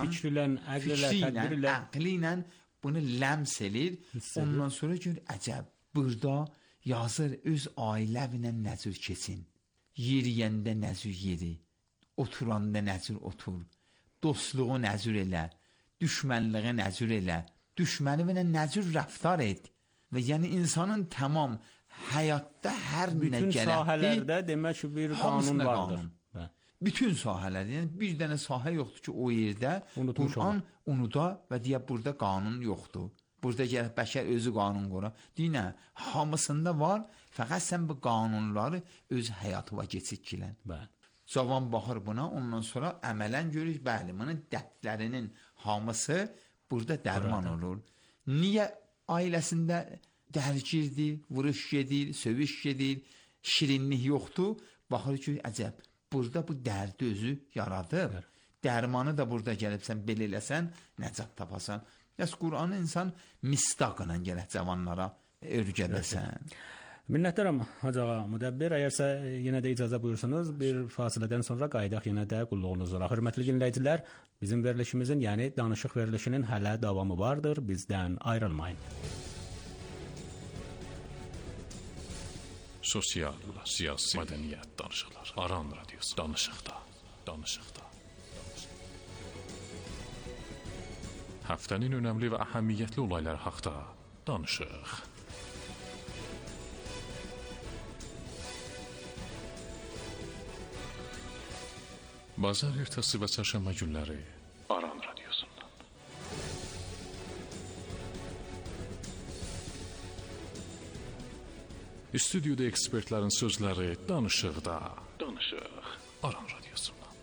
əqli ilə bunu ləms eləyir, ondan sonra gör, əcəb, burada yazır, öz ailəvinə nəzür keçin, yeriyəndə nəzür yeri, oturanda nəzür otur, dostluğu nəzür elə, düşmənliği nəzür elə, düşməninə nəzür rəftar et və yəni insanın tamam həyatda hər nə gərəkdir, bütün sahələrdə demək ki, bir qanun vardır. Bütün sahələrdə, yəni bir dənə sahə yoxdur ki, o yerdə Qur'an unuda və deyə burada qanun yoxdur. Burada gələk bəşər özü qanun qora. Deyinə, hamısında var, fəqət sən bu qanunları öz həyatıva keçirkilən. Cavan baxır buna, ondan sonra əmələn görür, bəli, bunun dərdlərinin hamısı burada dərman olur. Niyə ailəsində dərgirdir, vuruş gedir, sövüş gedir, şirinlik yoxdur? Baxır ki, əcəb, burada bu dərdi özü yaradır. Dərmanı da burada gəlibsən, belə eləsən, nəcat tapasan. Yəs Qur'anı insan mistaqla gələk cavanlara örgədəsən. Minnətdaram Hacı ağa Müdəbbir. Əgərsə yenə də icazə buyursanız, bir fasilədən sonra qayıdaq yenə də qulluğunuz olar. Hörmətli dinləyicilər, bizim verilişimizin, yəni danışıq verilişinin hələ davamı vardır. Bizdən ayrılmayın. Sosial, siyasi, mədəniyyət danışıqlar. Aran radiosu danışıqda. Həftənin önəmli və əhəmiyyətli olaylar haqqında danışıq. Bazar ertəsi və çərşənbə günləri Aran radiosundan. Stüdyoda ekspertlərin sözləri danışıqda. Aran radiosundan.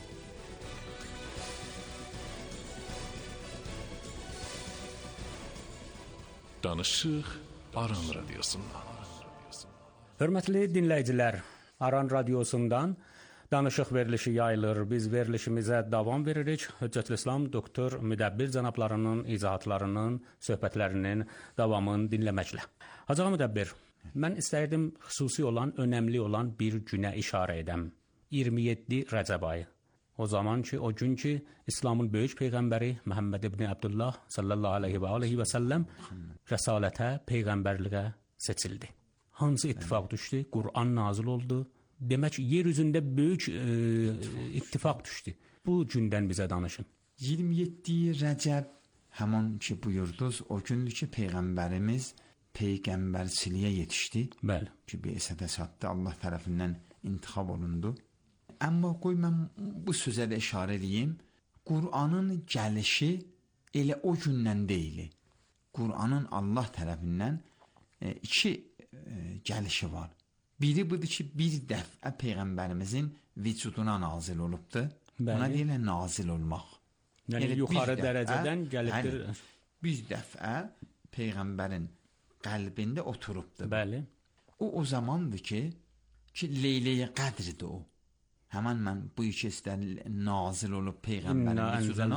Danışıq Aran radiosundan. Hörmətli dinləyicilər, Aran radiosundan danışıq verilişi yayılır. Biz verilişimizə davam veririk. Hüccətülislam doktor Müdəbbir cənablarının izahatlarının, söhbətlərinin davamını dinləməklə. Hacı Müdəbbir, mən istərdim xüsusi olan, önəmli olan bir günə işarə edəm. 27 Rəcəb ayı. O zaman ki, o gün ki, İslamın böyük peyğəmbəri Məhəmməd ibn Abdullah sallallahu aleyhi və səlləm rəsalətə, peyğəmbərliyə seçildi. Hansı ittifaq düşdü? Qur'an nazil oldu. Demək, yer üzündə böyük ittifaq düşdü. Bu gündən bizə danışın. 27 Rəcəb, həman ki buyurdunuz, o gündür ki, Peyğəmbərimiz peyğəmbərçiliyə yetişdi. Bəli. Ki, Beysədə çatdı, Allah tərəfindən intixab olundu. Amma qoy mən bu sözə də işarə edeyim. Qur'anın gəlişi elə o gündən deyil. Qur'anın Allah tərəfindən iki gəlişi var. Biri budur ki, bir dəfə Peyğəmbərimizin vücuduna nazil olubdur. Buna deyirlər nazil olmaq. Yəni yuxarı dərəcədən gəlibdir. Bir dəfə Peyğəmbərin qəlbində oturubdur. Bəli. O zamandır ki Leylə-i Qədrdir o. Həmən mən bu ikisindən nazil olub Peyğəmbərin vücuduna.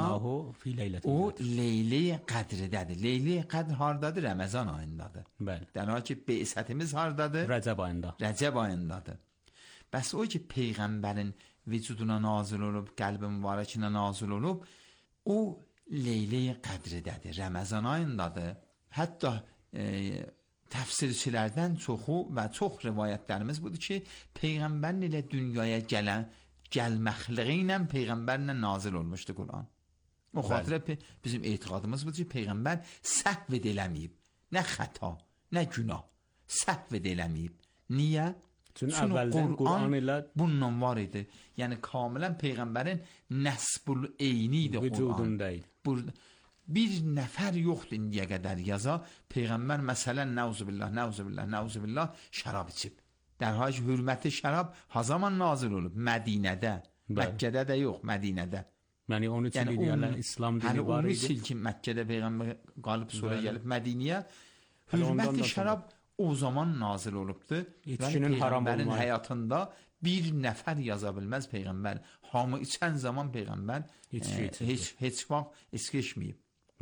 O Leylə-i Qədrdədir. Leylə-i Qədr hardadır? Ramazan ayındadır. Bəli. Dələ ki, beysətimiz hardadır? Rəcəb ayında. Rəcəb ayındadır. Bəs o ki, Peyğəmbərin vücuduna nazil olub, qəlbi mübarəkinə nazil olub, o Leylə-i Qədrdədir. Ramazan ayındadır. Hətta təfsirçilərdən çoxu və çox rivayətlərimiz budur ki, Peyğəmbərin ilə dünyaya gəlməkliyi ilə Peyğəmbərlə nazil olmuşdu Quran. O xatirə bizim etiqadımız budur ki, Peyğəmbər səhv eləməyib. Nə xəta, nə günah. Səhv eləməyib. Niyə? Çünki əvvəldən Quran ilə bununla var idi. Yəni kamilən Peyğəmbərin nəsbul eyni idi Quran. Vücudundaydı. Bir nəfər yoxdur indiyə qədər yaza, Peyğəmbər məsələn, nəuzubillah, şərab içib. Dərhal hürməti şərab ha zaman nazil olub? Mədinədə. Məkkədə də yox, Mədinədə. Yəni onun üçün deyirlər İslam dini var idi. Onun üçün ki, Məkkədə Peyğəmbər qalib sonra gəlib Mədiniyə, hürməti şərab o zaman nazil olubdur. İçkinin haram Peyğəmbərin həyatında bir nəfər yaza bilməz Peyğəmbər. Hamı içən zaman Peyğəmbər heç vaxt içki içməyib.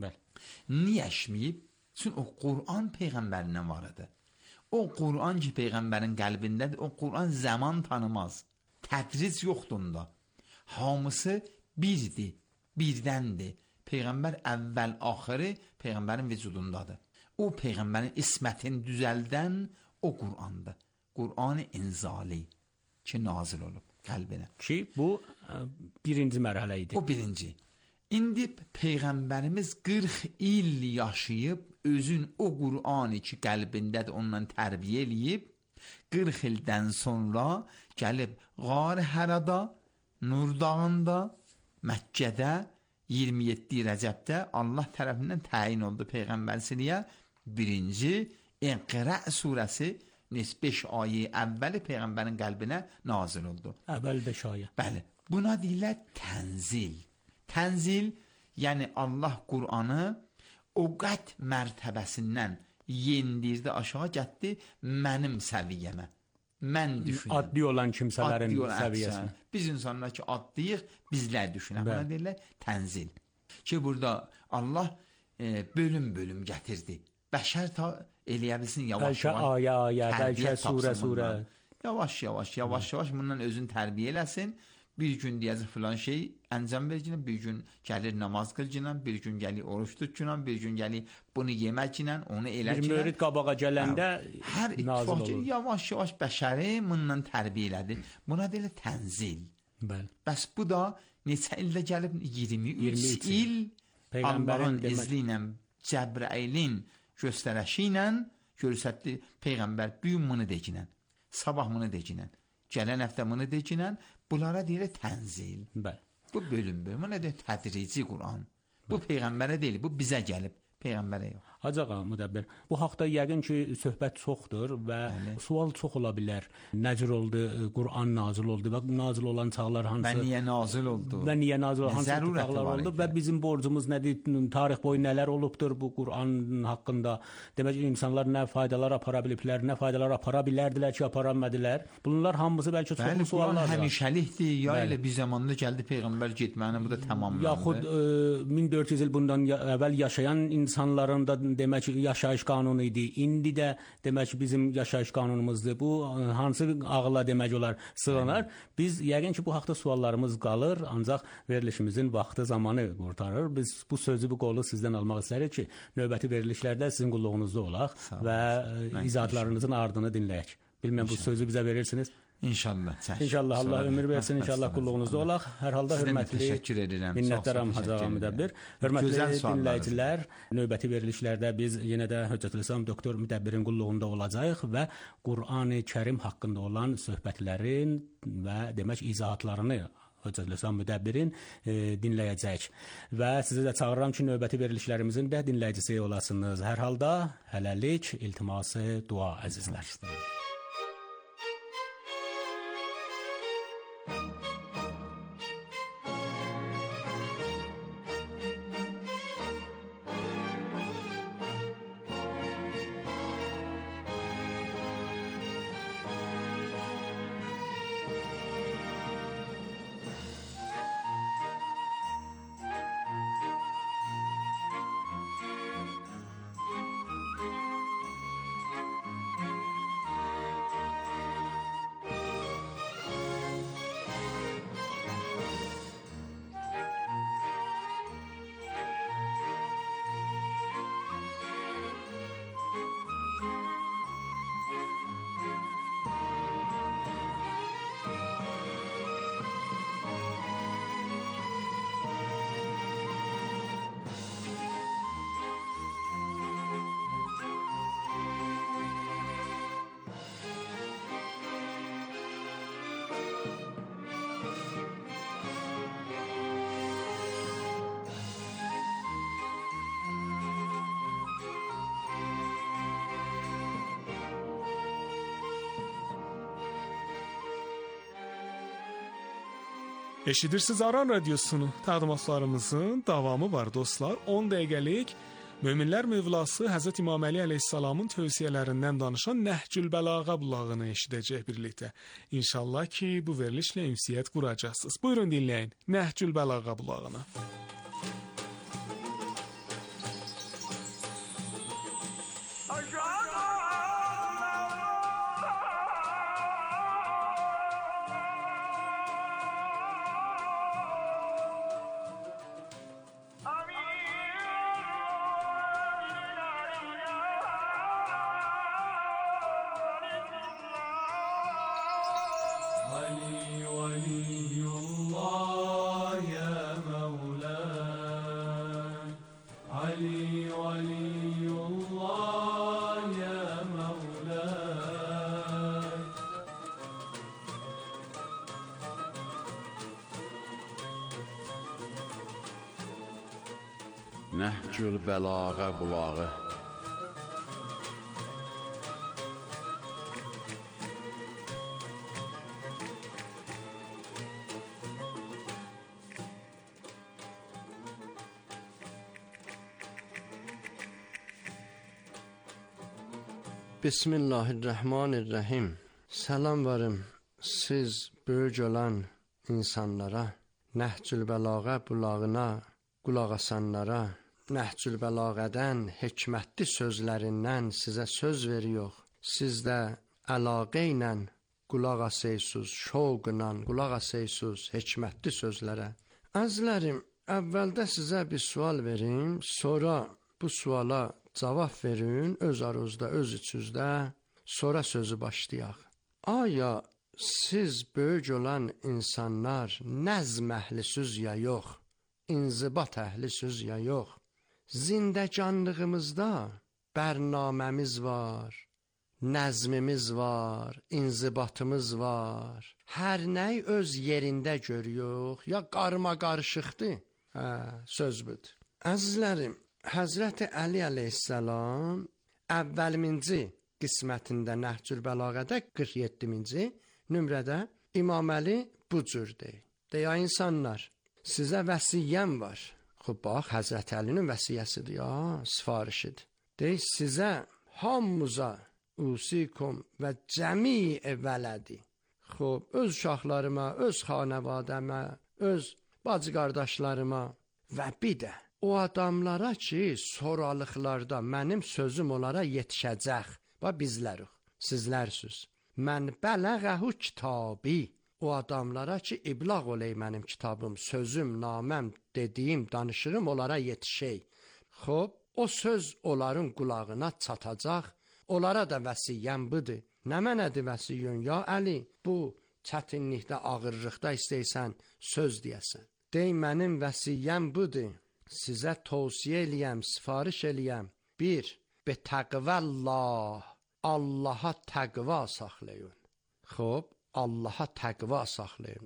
Niyə içməyib? Çünki o Quran Peyğəmbərindən var idi. O Quran ki Peyğəmbərin qəlbindədir, o Quran zaman tanımaz. Tədric yoxdur onda. Hamısı birdir, birdəndir. Peyğəmbər əvvəl axırı Peyğəmbərin vücudundadır. O Peyğəmbərin ismətini düzəldən o Qurandır. Quran-ı inzali ki nazil olub qəlbinə. Ki bu birinci mərhələ idi. O birinci. İndi Peyğəmbərimiz 40 il yaşayıb, özün o Qur'anı ki qəlbindədir ondan tərbiyə eləyib, 40 ildən sonra gəlib Qar Hərada, Nur dağında, Məkkədə 27 Rəcəbdə Allah tərəfindən təyin oldu Peyğəmbərsiliyə. Birinci İnqira surəsi 5 ayə əvvəli Peyğəmbərin qəlbinə nazil oldu. Əvvəl 5 ayə. Bəli. Buna deyirlər tənzil. Tənzil, yəni Allah Qur'anı o qət mərtəbəsindən yendirdi, aşağı gətdi mənim səviyyəmə. Mən düşünəm. Adli olan kimsələrin səviyyəsinə. Biz insanlar ki adlıyıq, bizlər düşünəm. Buna deyirlər tənzil. Ki burada Allah bölüm-bölüm gətirdi. Bəşər ta eləyə bilsin yavaş-yavaş. Bəlkə ayə, bəlkə surə. Yavaş-yavaş bundan özün tərbiyə eləsin. Bir gün deyəcək filan şey əncam verəcəkən, bir gün gəlir namaz qılacaqən, bir gün gəlir oruç tutacaqən, bir gün gəlir bunu yeməklə, onu eləcəkən. Bir mürid qabağa gələndə hər ittifaq ki, yavaş-yavaş bəşəri bundan tərbiyə elədi. Buna deyilir tənzil. Bəli. Bəs bu da neçə ildə gəlib? 23 il Allahın izni ilə, Cəbrailin göstərəşi ilə göstərdi Peyğəmbər bu gün bunu deyəcəkən, sabah bunu deyəcəkən, gələn həftə bunu deyəcəkən. Bunlara deyilir tənzil. Bəli. Bu bölüm-bölüm. Buna deyir tədrici Quran. Bu Peyğəmbərə deyil, bu bizə gəlib. Peyğəmbərə yox. Hacı ağa, müdəbbir, bu haqda yəqin ki, söhbət çoxdur və sual çox ola bilər. Nəcür oldu, Quran nazil oldu və nazil olan çağlar hansı? Və niyə nazil oldu? Və niyə nazil oldu? Hansı çağlar oldu? Və bizim borcumuz nədir? Tarix boyu nələr olubdur bu Quran haqqında? Demək ki, insanlar nə faydalar apara biliblər, nə faydalar apara bilərdilər ki, aparamədilər. Bunlar hamısı bəlkə çoxlu suallardır. Bəli, həmişəlikdir. Ya elə bir zamanda gəldi Peyğəmbər getməyini, bu da tamamlandı. Yaxud 1400 il bundan əvvəl yaşayan insanların da demək yaşayış qanunu idi. İndi də demək bizim yaşayış qanunumuzdur. Bu hansı ağla demək olar sığınar. Biz yəqin ki bu haqda suallarımız qalır, ancaq verilişimizin vaxtı zamanı qurtarır. Biz bu sözü, bu qolu sizdən almaq istəyirik ki, növbəti verilişlərdə sizin qulluğunuzda olaq və izahatlarınızın ardını dinləyək. Bilməm bu sözü bizə verirsiniz. İnşallah. İnşallah Allah ömür versin, inşallah qulluğunuzda olaq. Hər halda hörmətli, təşəkkür edirəm. minnətdaram Hacı Ağa Müdəbbir. Hörmətli dinləyicilər, növbəti verilişlərdə biz yenə də Hüccətülislam doktor Müdəbbirin qulluğunda olacağıq və Qur'an-ı Kərim haqqında olan söhbətlərin və demək izahatlarını Hüccətülislam Müdəbbirin dinləyəcək. Və sizi də çağırıram ki, növbəti verilişlərimizin də dinləyicisi olasınız. Hər halda hələlik iltiması dua əzizlər. Eşidirsiniz Aran Radiosunu. Təqdimatlarımızın davamı var dostlar. 10 dəqiqəlik Möminlər Mövlası Həzrət İmam Əli əleyhissalamın tövsiyələrindən danışan Nəhcül Bəlağa bulağını eşidəcək birlikdə. İnşallah ki, bu verilişlə ünsiyyət quracaqsınız. Buyurun dinləyin Nəhcül Bəlağa bulağını. Nəhcül Bəlağa bulağı. Bismillahirrahmanirrahim. Salam varım siz böyük olan insanlara, Nəhcül Bəlağa bulağına qulaq asanlara, Nəhcül Bəlağədən hikmətli sözlərindən sizə söz veriyor. Siz də əlaqə ilə qulaq asırsınız, şovqla qulaq asırsınız hikmətli sözlərə. Əzizlərim, əvvəldə sizə bir sual verim, sonra bu suala cavab verin, öz aruzda, öz içinizdə, sonra sözü başlayaq. Aya siz böyük olan insanlar nəzm əhlisiz ya yox, inzibat əhlisiz ya yox? Zindəcanlığımızda bərnaməmiz var, nəzmimiz var, inzibatımız var. Hər nəy öz yerində görüyor, ya qarma qarışıqdır? Söz budur. Əzizlərim, Həzrəti Əli əleyhissalam əvvəlinci qismətində Nəhcül Bəlağədə 47-ci nömrədə İmam Əli bu cür deyir. Deyə insanlar, sizə vəsiyyəm var. Xub, bax, Həzrəti Əlinin vəsiyyəsidir ya, sifarişidir. Deyir, sizə hammuza usikum və cəmi vələdi. Xub, öz uşaqlarıma, öz xanəvadəmə, öz bacı qardaşlarıma və bir də o adamlara ki, soralıqlarda mənim sözüm onlara yetişəcək. Və bizlərik, sizlərsiniz. Mən bələğəhu kitabi. O adamlara ki, iblağ oley mənim kitabım, sözüm, naməm, dediyim, danışığım onlara yetişək. Xob, o söz onların qulağına çatacaq, onlara da vəsiyyəm budur. Nə mənədir vəsiyyün? Ya Əli, bu çətinlikdə, ağırlıqda istəysən söz deyəsən. Dey, mənim vəsiyyəm budur. Sizə tövsiyə eləyəm, sifariş eləyəm. 1. Be təqvəllah. Allaha təqva saxlayın. Xoş, Allaha təqva saxlayın.